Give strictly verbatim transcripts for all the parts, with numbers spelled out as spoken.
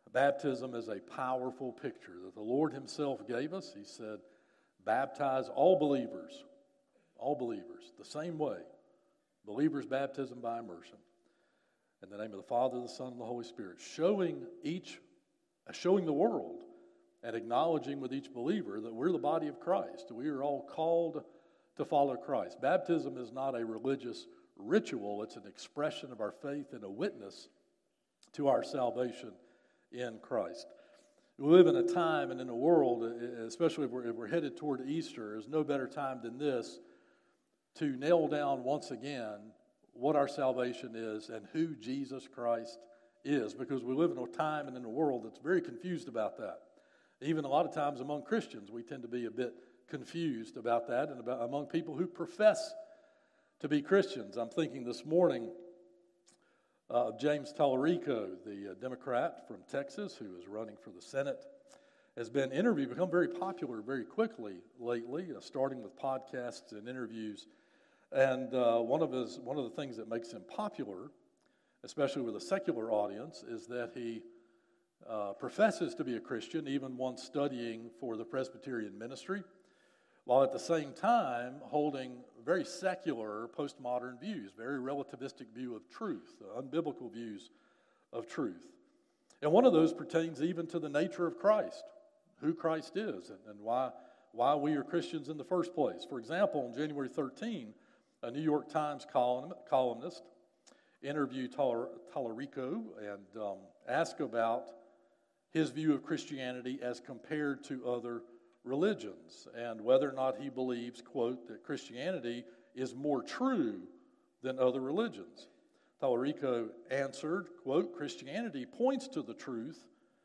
Baptism is a powerful picture that the Lord himself gave us. He said, baptize all believers, all believers, the same way. Believers' baptism by immersion. In the name of the Father, the Son, and the Holy Spirit. Showing each, showing the world and acknowledging with each believer that we're the body of Christ. We are all called to follow Christ. Baptism is not a religious ritual. It's an expression of our faith and a witness to our salvation in Christ. We live in a time and in a world, especially if we're, if we're headed toward Easter, there's no better time than this to nail down once again what our salvation is and who Jesus Christ is, because we live in a time and in a world that's very confused about that. Even a lot of times among Christians, we tend to be a bit confused about that, and about among people who profess to be Christians. I'm thinking this morning of uh, James Tallarico, the uh, Democrat from Texas who is running for the Senate, has been interviewed, become very popular very quickly lately, uh, starting with podcasts and interviews. And uh, one of his one of the things that makes him popular, especially with a secular audience, is that he uh, professes to be a Christian, even once studying for the Presbyterian ministry, while at the same time holding very secular postmodern views, very relativistic view of truth, uh, unbiblical views of truth. And one of those pertains even to the nature of Christ, who Christ is, and, and why, why we are Christians in the first place. For example, on January thirteenth, a New York Times column, columnist interviewed Tallarico and um, asked about his view of Christianity as compared to other religions, and whether or not he believes, quote, that Christianity is more true than other religions. Tallarico answered, quote, Christianity points to the truth,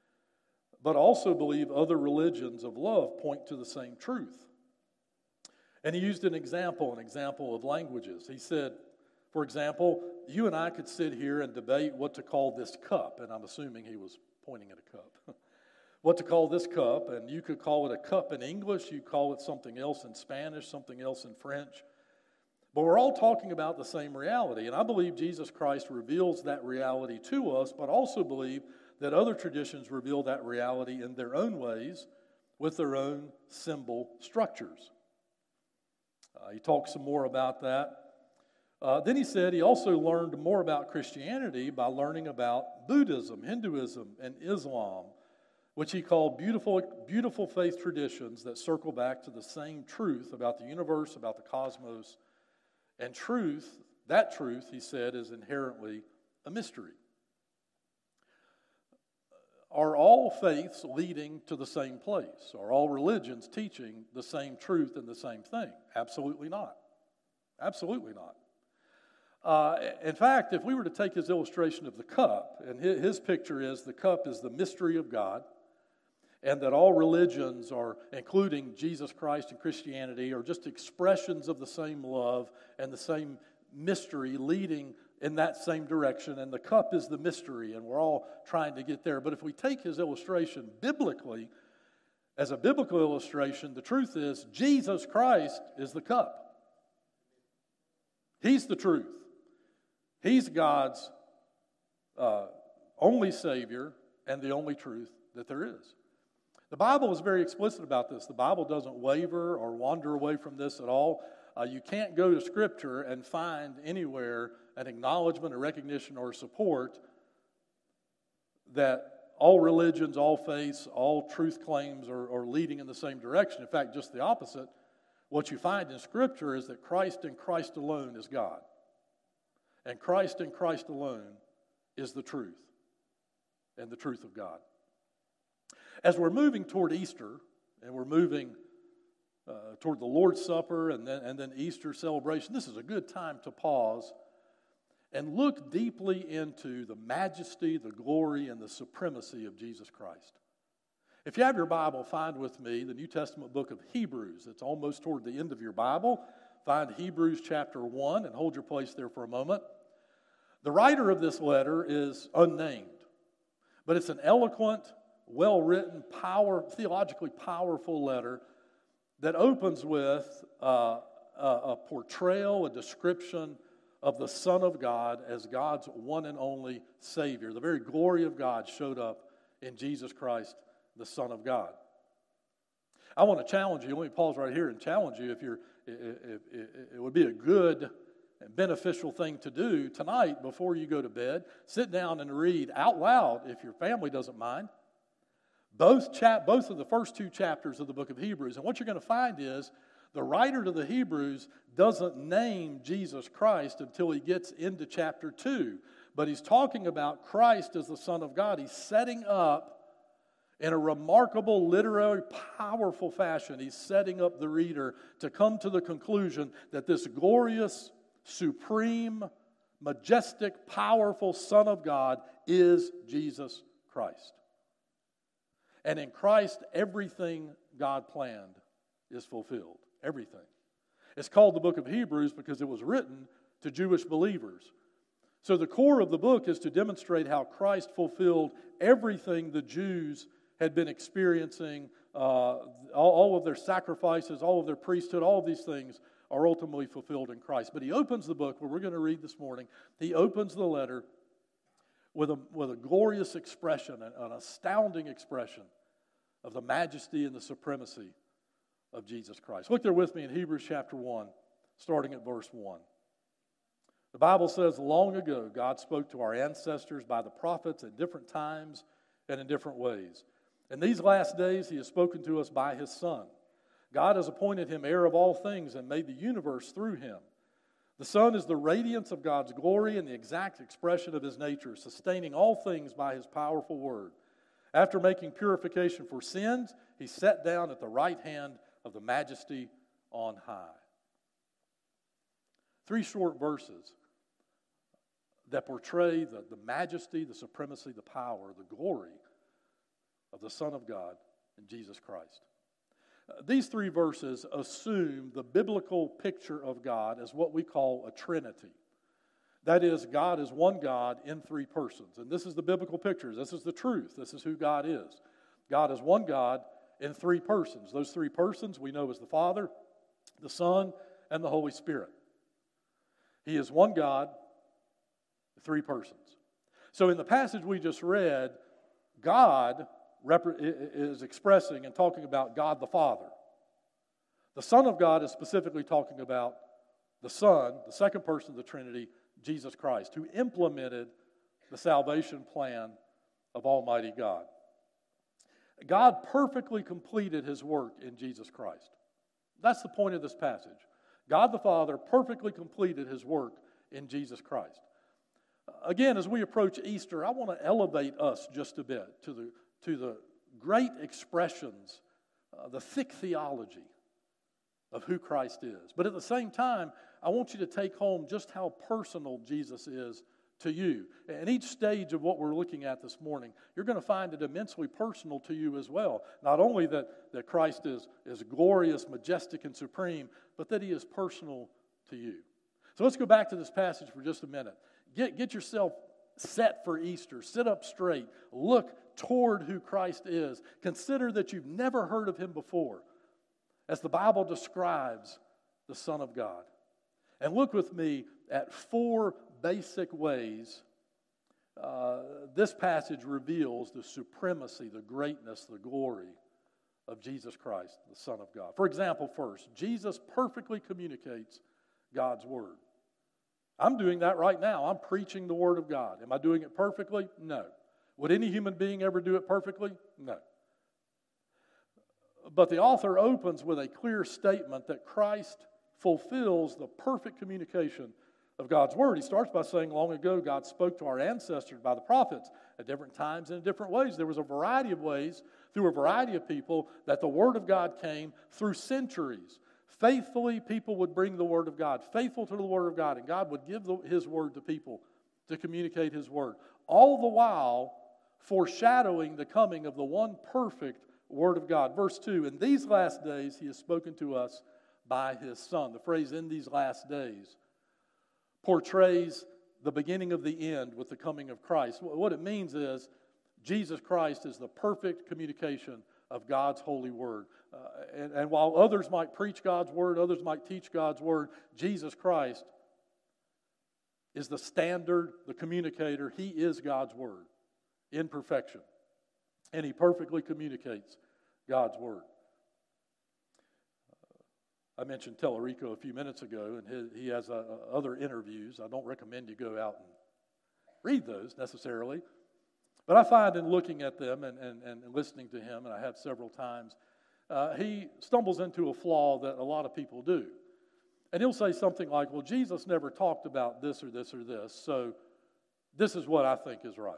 but also believe other religions of love point to the same truth. And he used an example, an example of languages. He said, for example, you and I could sit here and debate what to call this cup, and I'm assuming he was pointing at a cup. What to call this cup, and you could call it a cup in English, you call it something else in Spanish, something else in French. But we're all talking about the same reality, and I believe Jesus Christ reveals that reality to us, but also believe that other traditions reveal that reality in their own ways with their own symbol structures. Uh, he talks some more about that. Uh, then he said he also learned more about Christianity by learning about Buddhism, Hinduism, and Islam, which he called beautiful, beautiful faith traditions that circle back to the same truth about the universe, about the cosmos. And truth, that truth, he said, is inherently a mystery. Are all faiths leading to the same place? Are all religions teaching the same truth and the same thing? Absolutely not. Absolutely not. Uh, in fact, if we were to take his illustration of the cup, and his, his picture is the cup is the mystery of God, and that all religions are, including Jesus Christ and Christianity, are just expressions of the same love and the same mystery leading in that same direction, and the cup is the mystery, and we're all trying to get there. But if we take his illustration biblically, as a biblical illustration, the truth is Jesus Christ is the cup. He's the truth. He's God's uh, only Savior and the only truth that there is. The Bible is very explicit about this. The Bible doesn't waver or wander away from this at all. Uh, you can't go to Scripture and find anywhere an acknowledgement, a recognition, or support that all religions, all faiths, all truth claims are, are leading in the same direction. In fact, just the opposite. What you find in Scripture is that Christ and Christ alone is God. And Christ and Christ alone is the truth and the truth of God. As we're moving toward Easter, and we're moving uh, toward the Lord's Supper and then, and then Easter celebration, this is a good time to pause and look deeply into the majesty, the glory, and the supremacy of Jesus Christ. If you have your Bible, find with me the New Testament book of Hebrews. It's almost toward the end of your Bible. Find Hebrews chapter one and hold your place there for a moment. The writer of this letter is unnamed, but it's an eloquent, well-written, power, theologically powerful letter that opens with uh, a, a portrayal, a description of the Son of God as God's one and only Savior. The very glory of God showed up in Jesus Christ, the Son of God. I want to challenge you. Let me pause right here and challenge you. If you're, if, if, it would be a good and beneficial thing to do tonight before you go to bed. Sit down and read out loud, if your family doesn't mind, both chap, both of the first two chapters of the book of Hebrews. And what you're going to find is the writer to the Hebrews doesn't name Jesus Christ until he gets into chapter two. But he's talking about Christ as the Son of God. He's setting up, in a remarkable, literary, powerful fashion, he's setting up the reader to come to the conclusion that this glorious, supreme, majestic, powerful Son of God is Jesus Christ. And in Christ, everything God planned is fulfilled. Everything. It's called the book of Hebrews because it was written to Jewish believers. So the core of the book is to demonstrate how Christ fulfilled everything the Jews had been experiencing. Uh, all, all of their sacrifices, all of their priesthood, all of these things are ultimately fulfilled in Christ. But he opens the book, where we're going to read this morning, he opens the letter with a, with a glorious expression, an astounding expression of the majesty and the supremacy of Jesus Christ. Look there with me in Hebrews chapter one, starting at verse one. The Bible says, long ago, God spoke to our ancestors by the prophets at different times and in different ways. In these last days, he has spoken to us by his Son. God has appointed him heir of all things and made the universe through him. The Son is the radiance of God's glory and the exact expression of his nature, sustaining all things by his powerful word. After making purification for sins, he sat down at the right hand of the majesty on high. Three short verses that portray the, the majesty, the supremacy, the power, the glory of the Son of God in Jesus Christ. Uh, these three verses assume the biblical picture of God as what we call a Trinity. That is, God is one God in three persons. And this is the biblical picture. This is the truth. This is who God is. God is one God in three persons. Those three persons we know as the Father, the Son, and the Holy Spirit. He is one God, three persons. So in the passage we just read, God is expressing and talking about God the Father. The Son of God is specifically talking about the Son, the second person of the Trinity, Jesus Christ, who implemented the salvation plan of Almighty God. God perfectly completed his work in Jesus Christ. That's the point of this passage. God the Father perfectly completed his work in Jesus Christ. Again, as we approach Easter, I want to elevate us just a bit to the, to the great expressions, uh, the thick theology of who Christ is. But at the same time, I want you to take home just how personal Jesus is to you. And each stage of what we're looking at this morning, you're going to find it immensely personal to you as well. Not only that, that Christ is, is glorious, majestic, and supreme, but that he is personal to you. So let's go back to this passage for just a minute. Get, get yourself set for Easter. Sit up straight. Look toward who Christ is. Consider that you've never heard of him before, as the Bible describes the Son of God. And look with me at four basic ways uh, this passage reveals the supremacy, the greatness, the glory of Jesus Christ, the Son of God. For example, first, Jesus perfectly communicates God's Word. I'm doing that right now. I'm preaching the Word of God. Am I doing it perfectly? No. Would any human being ever do it perfectly? No. But the author opens with a clear statement that Christ fulfills the perfect communication of God's Word. He starts by saying, long ago, God spoke to our ancestors by the prophets at different times and in different ways. There was a variety of ways, through a variety of people, that the Word of God came through centuries. Faithfully, people would bring the Word of God, faithful to the Word of God, and God would give the, His Word to people to communicate His Word. All the while, foreshadowing the coming of the one perfect Word of God. Verse two, in these last days, He has spoken to us by His Son. The phrase, in these last days, portrays the beginning of the end with the coming of Christ. What it means is, Jesus Christ is the perfect communication of God's holy word. Uh, and, and while others might preach God's word, others might teach God's word, Jesus Christ is the standard, the communicator. He is God's word in perfection. And he perfectly communicates God's word. Uh, I mentioned Tellerico a few minutes ago, and his, he has uh, other interviews. I don't recommend you go out and read those necessarily. But I find in looking at them and, and, and listening to him, and I have several times, uh, he stumbles into a flaw that a lot of people do. And he'll say something like, well, Jesus never talked about this or this or this, so this is what I think is right.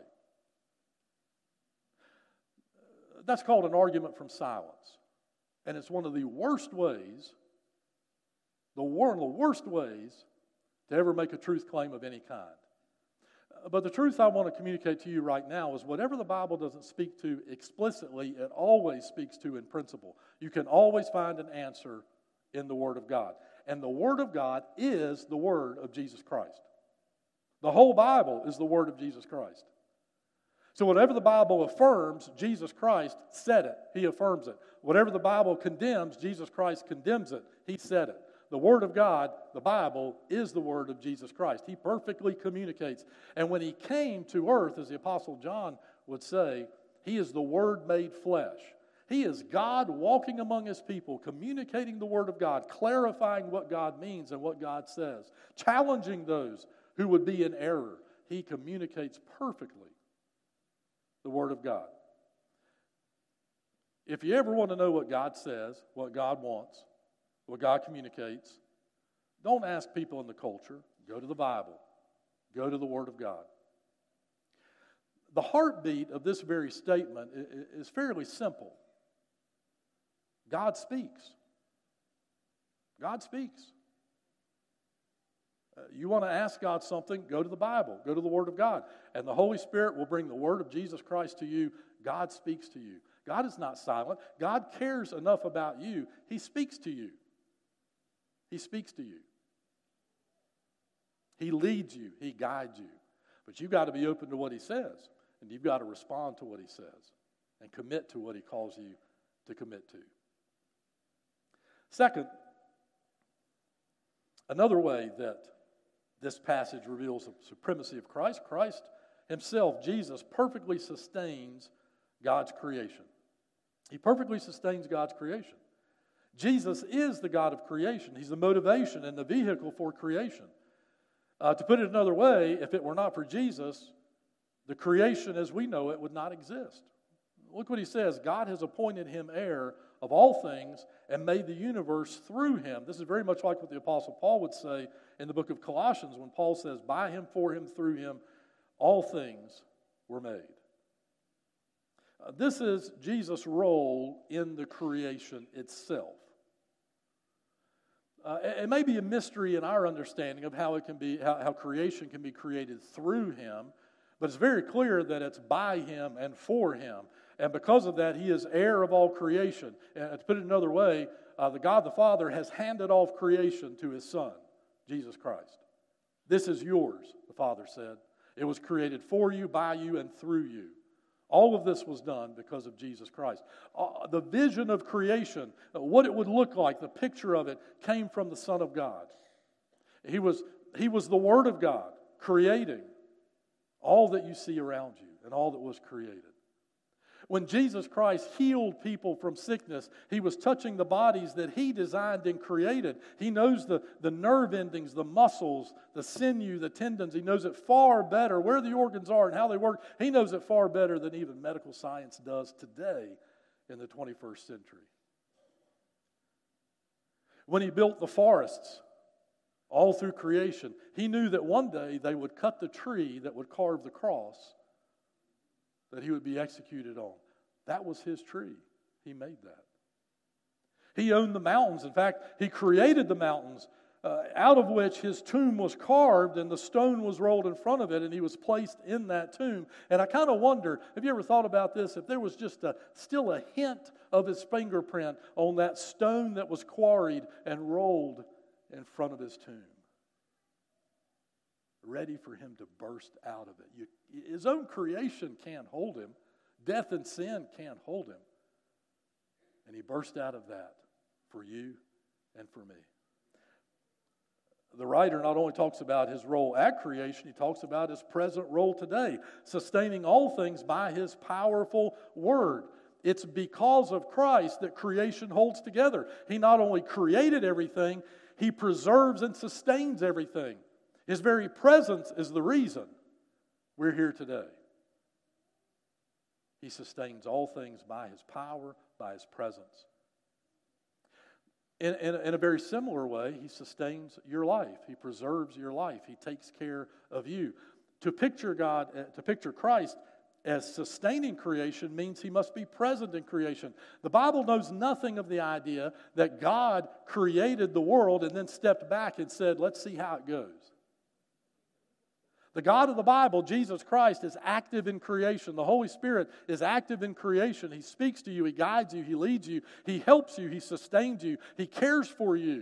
That's called an argument from silence. And it's one of the worst ways, the one of the worst ways to ever make a truth claim of any kind. But the truth I want to communicate to you right now is whatever the Bible doesn't speak to explicitly, it always speaks to in principle. You can always find an answer in the Word of God. And the Word of God is the Word of Jesus Christ. The whole Bible is the Word of Jesus Christ. So whatever the Bible affirms, Jesus Christ said it. He affirms it. Whatever the Bible condemns, Jesus Christ condemns it. He said it. The Word of God, the Bible, is the Word of Jesus Christ. He perfectly communicates. And when He came to earth, as the Apostle John would say, He is the Word made flesh. He is God walking among His people, communicating the Word of God, clarifying what God means and what God says, challenging those who would be in error. He communicates perfectly the Word of God. If you ever want to know what God says, what God wants, what God communicates, don't ask people in the culture. Go to the Bible. Go to the Word of God. The heartbeat of this very statement is fairly simple. God speaks. God speaks. Uh, you want to ask God something, go to the Bible. Go to the Word of God. And the Holy Spirit will bring the Word of Jesus Christ to you. God speaks to you. God is not silent. God cares enough about you. He speaks to you. He speaks to you. He leads you. He guides you. But you've got to be open to what He says. And you've got to respond to what He says. And commit to what He calls you to commit to. Second, another way that this passage reveals the supremacy of Christ, Christ Himself, Jesus, perfectly sustains God's creation. He perfectly sustains God's creation. Jesus is the God of creation. He's the motivation and the vehicle for creation. Uh, to put it another way, if it were not for Jesus, the creation as we know it would not exist. Look what He says. God has appointed Him heir of all things and made the universe through Him. This is very much like what the Apostle Paul would say in the book of Colossians when Paul says, by Him, for Him, through Him, all things were made. Uh, this is Jesus' role in the creation itself. Uh, it may be a mystery in our understanding of how it can be, how, how creation can be created through Him, but it's very clear that it's by Him and for Him. And because of that, He is heir of all creation. And to put it another way, uh, the God the Father has handed off creation to His Son, Jesus Christ. This is yours, the Father said. It was created for you, by you, and through you. All of this was done because of Jesus Christ. Uh, the vision of creation, uh, what it would look like, the picture of it, came from the Son of God. He was, he was the Word of God, creating all that you see around you and all that was created. When Jesus Christ healed people from sickness, He was touching the bodies that He designed and created. He knows the, the nerve endings, the muscles, the sinew, the tendons. He knows it far better, where the organs are and how they work. He knows it far better than even medical science does today in the twenty-first century. When He built the forests all through creation, He knew that one day they would cut the tree that would carve the cross that He would be executed on. That was His tree. He made that. He owned the mountains. In fact, He created the mountains uh, out of which His tomb was carved and the stone was rolled in front of it and He was placed in that tomb. And I kind of wonder, have you ever thought about this? If there was just a, still a hint of His fingerprint on that stone that was quarried and rolled in front of His tomb, ready for Him to burst out of it. You, his own creation can't hold Him. Death and sin can't hold Him. And He burst out of that for you and for me. The writer not only talks about his role at creation, he talks about his present role today, sustaining all things by his powerful word. It's because of Christ that creation holds together. He not only created everything, he preserves and sustains everything. His very presence is the reason we're here today. He sustains all things by his power, by his presence. In, in, in a very similar way, he sustains your life. He preserves your life. He takes care of you. To picture God, to picture Christ as sustaining creation means he must be present in creation. The Bible knows nothing of the idea that God created the world and then stepped back and said, let's see how it goes. The God of the Bible, Jesus Christ, is active in creation. The Holy Spirit is active in creation. He speaks to you. He guides you. He leads you. He helps you. He sustains you. He cares for you.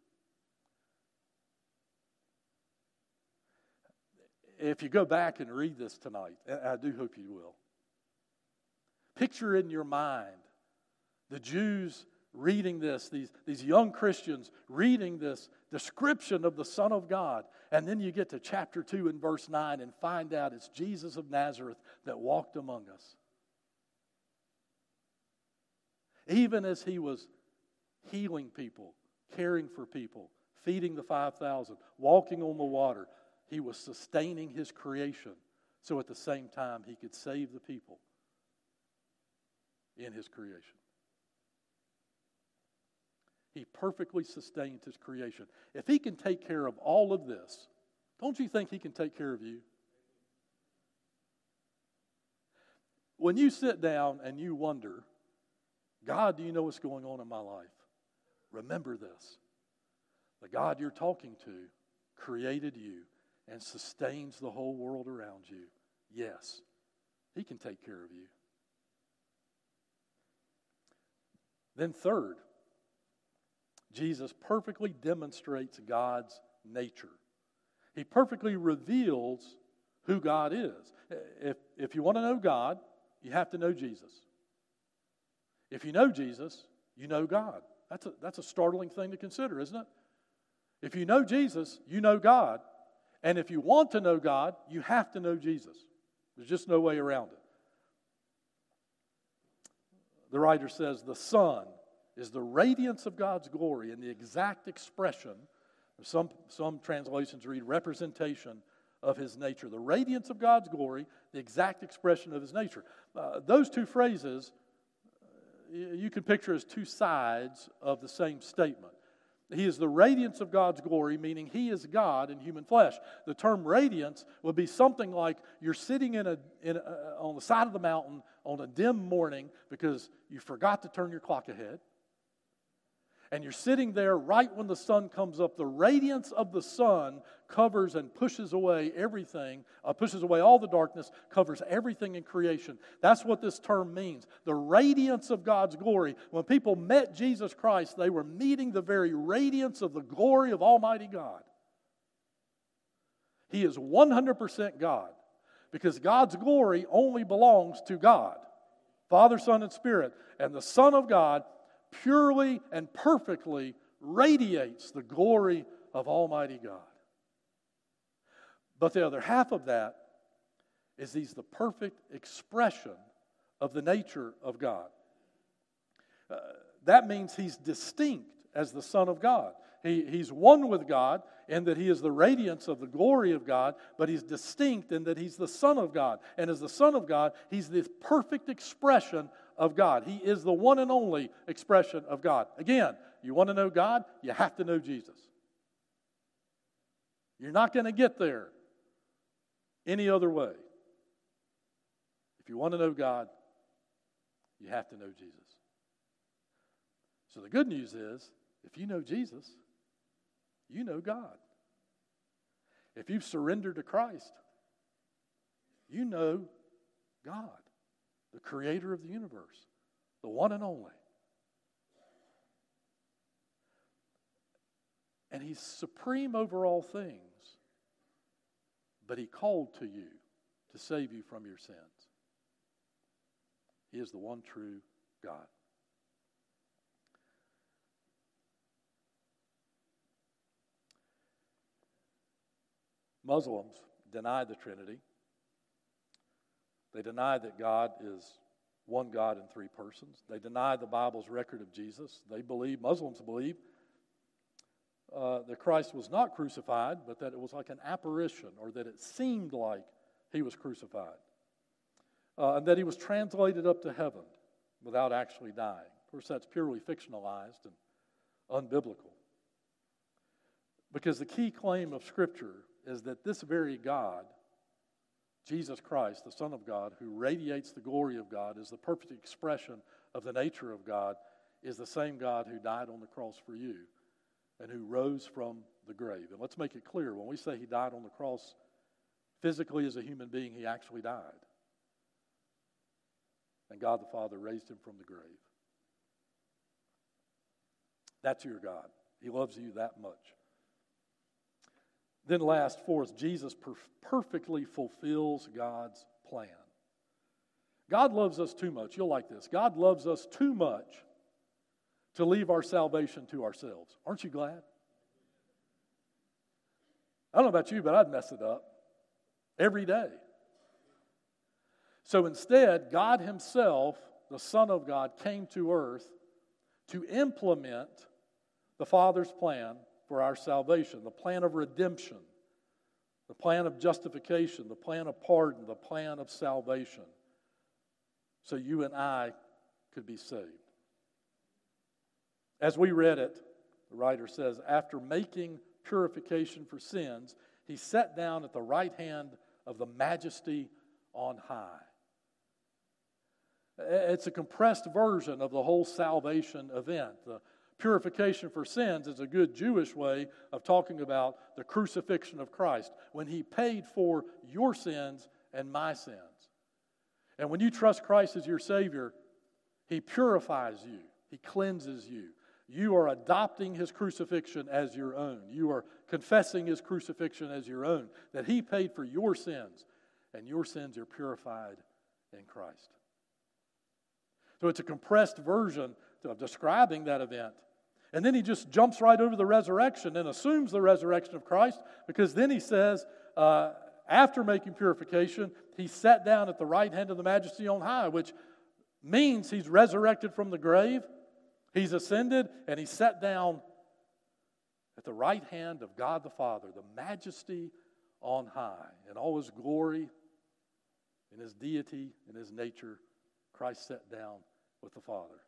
If you go back and read this tonight, and I do hope you will, picture in your mind the Jews reading this, these, these young Christians reading this description of the Son of God. And then you get to chapter two and verse nine and find out it's Jesus of Nazareth that walked among us. Even as he was healing people, caring for people, feeding the five thousand, walking on the water, he was sustaining his creation. So at the same time, he could save the people in his creation. He perfectly sustains his creation. If he can take care of all of this, don't you think he can take care of you? When you sit down and you wonder, God, do you know what's going on in my life? Remember this. The God you're talking to created you and sustains the whole world around you. Yes, he can take care of you. Then third, Jesus perfectly demonstrates God's nature. He perfectly reveals who God is. If, if you want to know God, you have to know Jesus. If you know Jesus, you know God. That's a, that's a startling thing to consider, isn't it? If you know Jesus, you know God. And if you want to know God, you have to know Jesus. There's just no way around it. The writer says the Son is the radiance of God's glory and the exact expression, some, some translations read representation of his nature. The radiance of God's glory, the exact expression of his nature. Uh, those two phrases, uh, you can picture as two sides of the same statement. He is the radiance of God's glory, meaning he is God in human flesh. The term radiance would be something like you're sitting in a, in a, on the side of the mountain on a dim morning because you forgot to turn your clock ahead. And you're sitting there right when the sun comes up. The radiance of the sun covers and pushes away everything, uh, pushes away all the darkness, covers everything in creation. That's what this term means. The radiance of God's glory. When people met Jesus Christ, they were meeting the very radiance of the glory of Almighty God. He is one hundred percent God because God's glory only belongs to God, Father, Son, and Spirit. And the Son of God purely and perfectly radiates the glory of Almighty God. But the other half of that is he's the perfect expression of the nature of God. Uh, that means he's distinct as the Son of God. He, he's one with God in that he is the radiance of the glory of God, but he's distinct in that he's the Son of God. And as the Son of God, he's the perfect expression of God. He is the one and only expression of God. Again, you want to know God? You have to know Jesus. You're not going to get there any other way. If you want to know God, you have to know Jesus. So the good news is, if you know Jesus, you know God. If you've surrendered to Christ, you know God, the creator of the universe, the one and only. And he's supreme over all things, but he called to you to save you from your sins. He is the one true God. Muslims deny the Trinity. They deny that God is one God in three persons. They deny the Bible's record of Jesus. They believe, Muslims believe, uh, that Christ was not crucified, but that it was like an apparition, or that it seemed like he was crucified. Uh, and that he was translated up to heaven without actually dying. Of course, that's purely fictionalized and unbiblical. Because the key claim of Scripture is that this very God, Jesus Christ, the Son of God, who radiates the glory of God, is the perfect expression of the nature of God, is the same God who died on the cross for you and who rose from the grave. And let's make it clear, when we say he died on the cross physically as a human being, he actually died. And God the Father raised him from the grave. That's your God. He loves you that much. Then last, fourth, Jesus per- perfectly fulfills God's plan. God loves us too much. You'll like this. God loves us too much to leave our salvation to ourselves. Aren't you glad? I don't know about you, but I'd mess it up every day. So instead, God himself, the Son of God, came to earth to implement the Father's plan for our salvation, the plan of redemption, the plan of justification, the plan of pardon, the plan of salvation, so you and I could be saved. As we read it, the writer says, after making purification for sins, he sat down at the right hand of the Majesty on high. It's a compressed version of the whole salvation event. The purification for sins is a good Jewish way of talking about the crucifixion of Christ, when he paid for your sins and my sins. And when you trust Christ as your Savior, he purifies you. He cleanses you. You are adopting his crucifixion as your own. You are confessing his crucifixion as your own, that he paid for your sins, and your sins are purified in Christ. So it's a compressed version of describing that event. And then he just jumps right over the resurrection and assumes the resurrection of Christ, because then he says, uh, after making purification, he sat down at the right hand of the Majesty on high, which means he's resurrected from the grave, he's ascended, and he sat down at the right hand of God the Father, the Majesty on high. In all his glory, in his deity, in his nature, Christ sat down with the Father.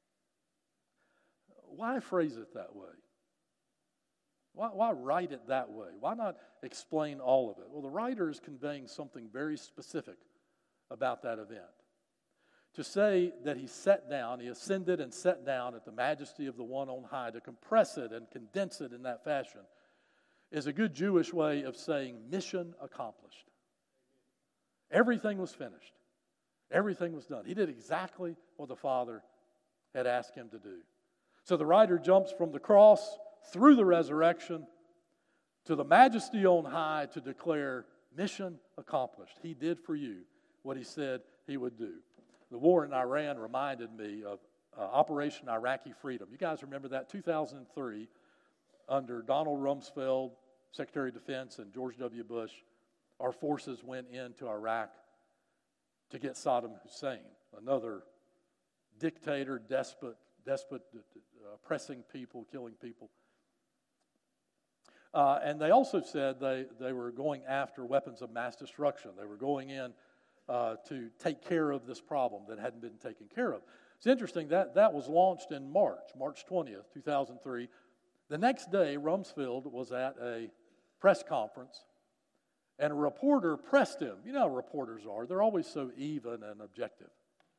Why phrase it that way? Why, why write it that way? Why not explain all of it? Well, the writer is conveying something very specific about that event. To say that he sat down, he ascended and sat down at the Majesty of the One on high, to compress it and condense it in that fashion, is a good Jewish way of saying mission accomplished. Everything was finished. Everything was done. He did exactly what the Father had asked him to do. So the writer jumps from the cross through the resurrection to the Majesty on high to declare mission accomplished. He did for you what he said he would do. The war in Iran reminded me of uh, Operation Iraqi Freedom. You guys remember that? two thousand three, under Donald Rumsfeld, Secretary of Defense, and George W. Bush, our forces went into Iraq to get Saddam Hussein, another dictator, despot, despot, uh, oppressing people, killing people. Uh, and they also said they, they were going after weapons of mass destruction. They were going in uh, to take care of this problem that hadn't been taken care of. It's interesting, that, that was launched in March, March twentieth, two thousand three. The next day, Rumsfeld was at a press conference, and a reporter pressed him. You know how reporters are. They're always so even and objective.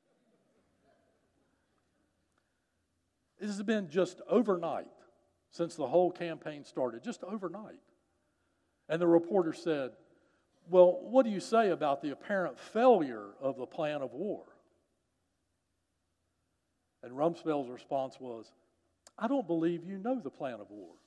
This has been just overnight since the whole campaign started, just overnight. And the reporter said, well, what do you say about the apparent failure of the plan of war? And Rumsfeld's response was, I don't believe you know the plan of war.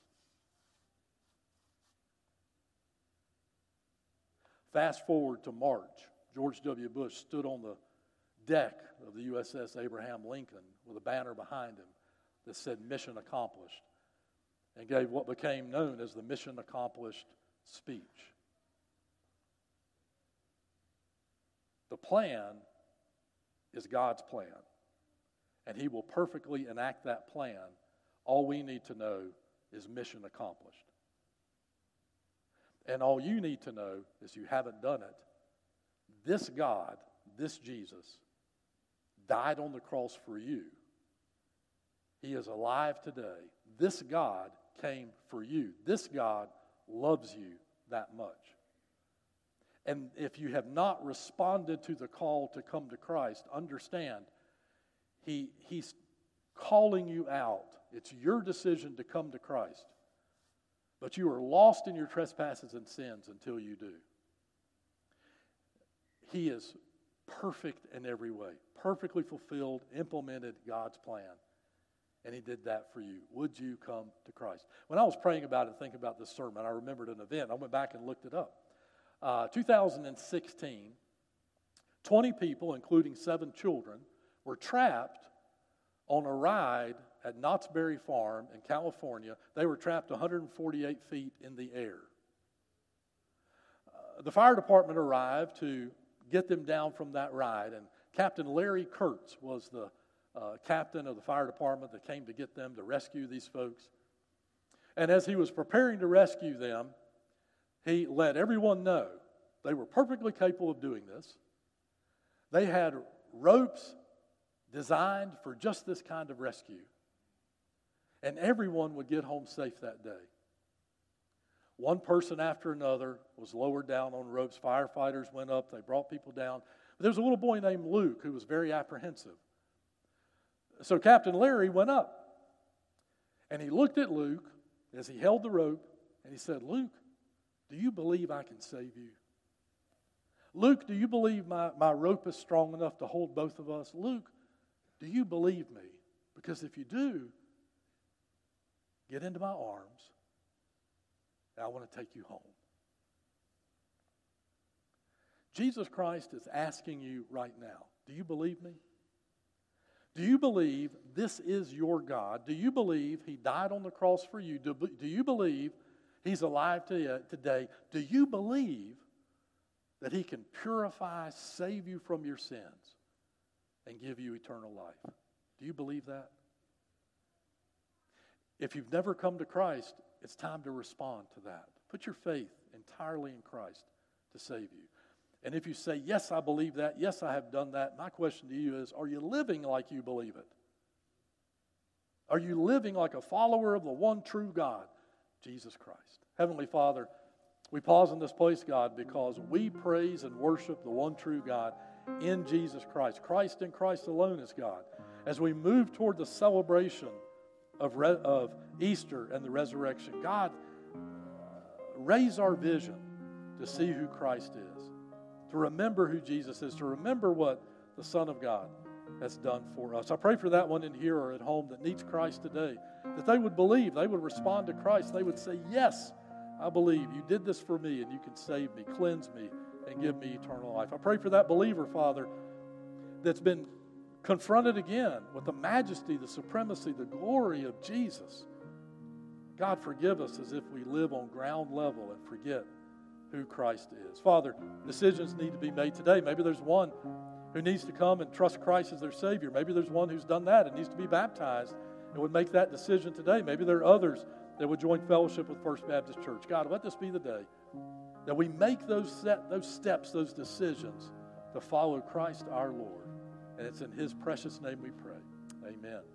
Fast forward to March, George W. Bush stood on the deck of the U S S Abraham Lincoln with a banner behind him that said mission accomplished, and gave what became known as the mission accomplished speech. The plan is God's plan, and he will perfectly enact that plan. All we need to know is mission accomplished. And all you need to know is you haven't done it. This God, this Jesus, died on the cross for you. He is alive today. This God came for you. This God loves you that much. And if you have not responded to the call to come to Christ, understand, he, He's calling you out. It's your decision to come to Christ. But you are lost in your trespasses and sins until you do. He is perfect in every way, perfectly fulfilled, implemented God's plan. And he did that for you. Would you come to Christ? When I was praying about it, thinking about this sermon, I remembered an event. I went back and looked it up. Uh, two thousand sixteen, twenty people, including seven children, were trapped on a ride at Knott's Berry Farm in California. They were trapped one hundred forty-eight feet in the air. Uh, the fire department arrived to get them down from that ride, and Captain Larry Kurtz was the uh, captain of the fire department that came to get them to rescue these folks. And as he was preparing to rescue them, he let everyone know they were perfectly capable of doing this. They had ropes designed for just this kind of rescue. And everyone would get home safe that day. One person after another was lowered down on ropes. Firefighters went up. They brought people down. But there was a little boy named Luke who was very apprehensive. So Captain Larry went up. And he looked at Luke as he held the rope. And he said, "Luke, do you believe I can save you? Luke, do you believe my, my rope is strong enough to hold both of us? Luke, do you believe me? Because if you do, get into my arms, and I want to take you home." Jesus Christ is asking you right now, do you believe me? Do you believe this is your God? Do you believe he died on the cross for you? Do, do you believe he's alive today? Do you believe that he can purify, save you from your sins, and give you eternal life? Do you believe that? If you've never come to Christ, it's time to respond to that. Put your faith entirely in Christ to save you. And if you say, "Yes, I believe that. Yes, I have done that," my question to you is, are you living like you believe it? Are you living like a follower of the one true God, Jesus Christ? Heavenly Father, we pause in this place, God, because we praise and worship the one true God in Jesus Christ. Christ and Christ alone is God. As we move toward the celebration of, re- of Easter and the resurrection, God, raise our vision to see who Christ is, to remember who Jesus is, to remember what the Son of God has done for us. I pray for that one in here or at home that needs Christ today, that they would believe, they would respond to Christ, they would say, "Yes, I believe you did this for me and you can save me, cleanse me, and give me eternal life." I pray for that believer, Father, that's been confronted again with the majesty, the supremacy, the glory of Jesus. God, forgive us as if we live on ground level and forget who Christ is. Father, decisions need to be made today. Maybe there's one who needs to come and trust Christ as their Savior. Maybe there's one who's done that and needs to be baptized and would make that decision today. Maybe there are others that would join fellowship with First Baptist Church. God, let this be the day that we make those set, those steps, those decisions to follow Christ our Lord. And it's in his precious name we pray. Amen.